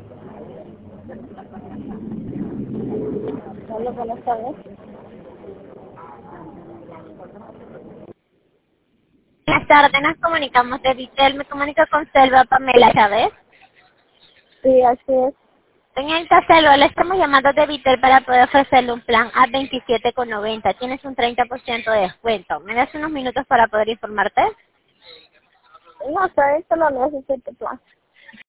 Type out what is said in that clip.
Hola, buenas tardes. Buenas tardes, nos comunicamos de Vitel. Me comunico con Selva Pamela Chávez. Sí, así es. Señorita Selva, le estamos llamando de Vitel para poder ofrecerle un plan a 27,90. Tienes un 30% de descuento. ¿Me das unos minutos para poder informarte? No sé, solo necesito plan.